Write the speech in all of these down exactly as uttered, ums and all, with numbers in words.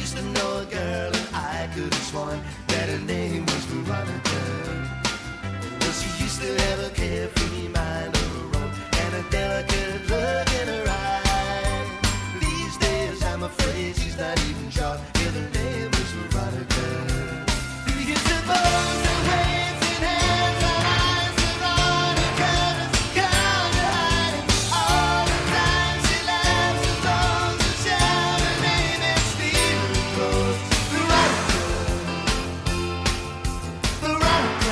used to know a girl and I could have sworn that her name was Veronica. Well, she used to have a carefree mind of her own and a delicate look in her eye. These days I'm afraid she's not even sure if her name was Veronica. Do you suppose the waves in hands are eyes Veronica's count to hiding all the time she laughs and blows and shouts her name and steals her clothes? Veronica, Veronica.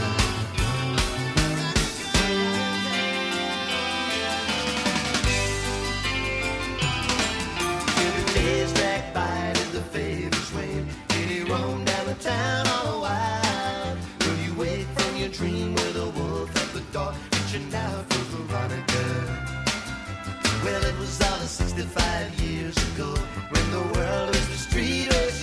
Till the days drag by and the favors wane, and he roamed down the town all wild. Will you wake from your dream with a wolf at the door, reaching out for Veronica? Well, it was all sixty-five years ago when the world was the street or